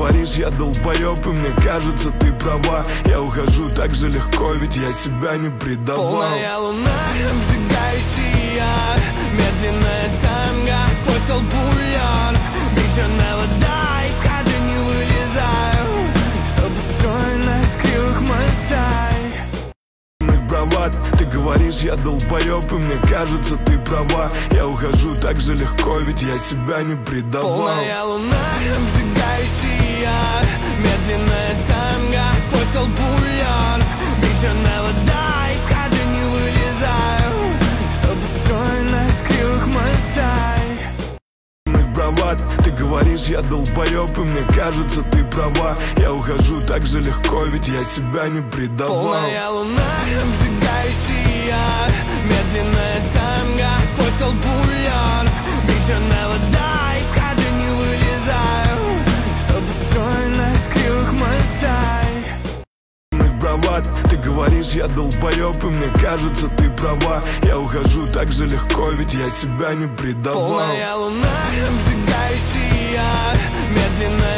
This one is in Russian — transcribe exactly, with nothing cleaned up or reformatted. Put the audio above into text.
говоришь, я долбоёб, и мне кажется, ты права. Я ухожу так же легко, ведь я себя не предавал. Полная луна, обжигающая, медленная танго сквозь толпу льет. Бешеная вода, из хаты не вылезаю, чтобы стройно скрыл их масай. Ты говоришь, я долбоёб, и мне кажется, ты права. Я ухожу так же легко, ведь я себя не предавал. Полная луна, обжигающая, медленная танго сквозь толпу льет. Бешеная вода, из хаты не вылезаю, чтобы стройно скрыл их масай. Ты говоришь, я долбоёб, и мне кажется, ты права. Я ухожу так же легко, ведь я себя не предавал. Полная луна, обжигающая, медленная танго сквозь толпу льет. Бешеная вода, из хаты не вылезаю, чтобы стройно скрыл их масай. Ты говоришь, я долбоёб, и мне кажется, ты права. Я ухожу так же легко, ведь я себя не предавал. Полная луна, обжигающая, медленная